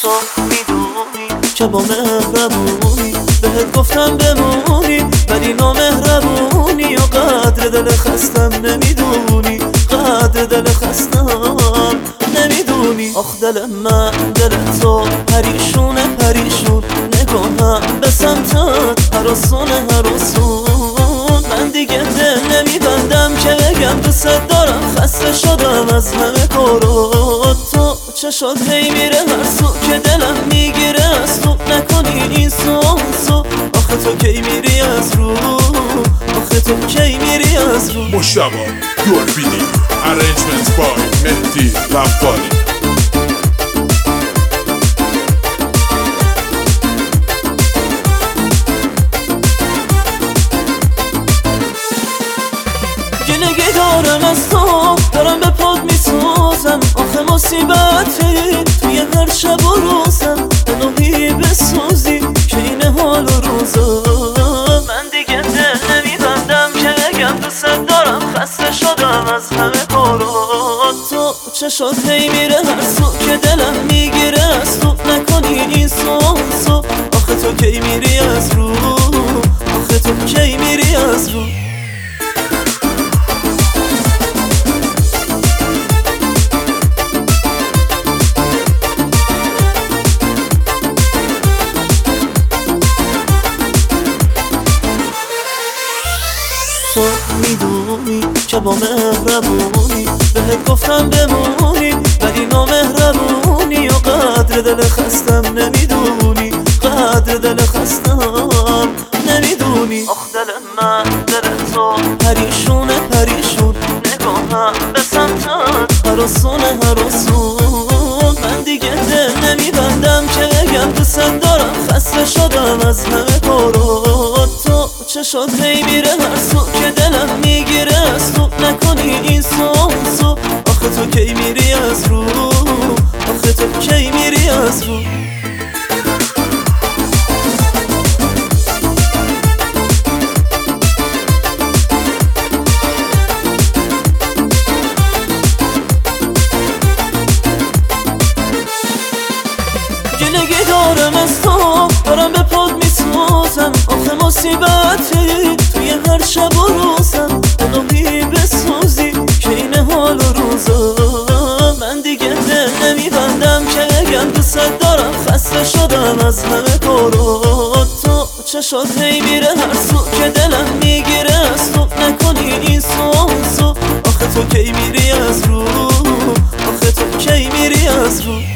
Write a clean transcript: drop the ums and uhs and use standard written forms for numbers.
تو میدونی که با مهربونی بهت گفتم بمونی، ولی نامهربونی و قدر دل خستم نمیدونی، قدر دل خستم نمیدونی. آخ دل من دل تو پریشونه پریشون، نگاهم به سمتت هراسونه هراسون. من دیگه دل نمیبندم که بگم دوست دارم، خسته شدم از همه کارات. تو چه شد هی میره هر سو که دلم میگیره از تو، نکنی این سو آخه تو کی میری از رو، آخه تو کی میری از رو. مشتبه دوربینی Arrangements by مهدی غفاری. گلگی دارم از تو، دارم به پاد میسوزم، آخه مصیبتی توی هر شب و روزم. الهی بسوزی که این حال و روزا، من دیگه دل نمیبندم که بگم دوست دارم، خسته شدم از همه کارات. تو چه شد هی میره هر سو که دلم میگیره از تو، نکنی این سو آخه تو کی میری از رو، آخه تو کی میری از رو. تو میدونی که با مهربونی بهت گفتم بمونی، ولی نامهربونی و قدر دل خستم نمیدونی، قدر دل خستم نمیدونی. آخ دل من دل تو پریشونه پریشون، نگاهم به سمتت هراسونه هراسون. من دیگه دل نمیبندم که بگم دوست دارم، خسته شدم از همه کارات. تو چه شد هی میره هر سو که دلم میگیره از تو، نکنی این سو آخه تو کی میری از رو، آخه تو کی میری از رو. گلگی دارم از تو، دارم به پاد میسوزم، آخه مصیبتی توی هر شب و روزم. الهی بسوزی که این حال و روزا، من دیگه دل نمیبندم که بگم دوست دارم، خسته شدم از همه کارات. تو چه شد هی میره هر سو که دلم میگیره از تو، نکنی این سو آخه تو کی میری از رو، آخه تو کی میری از رو.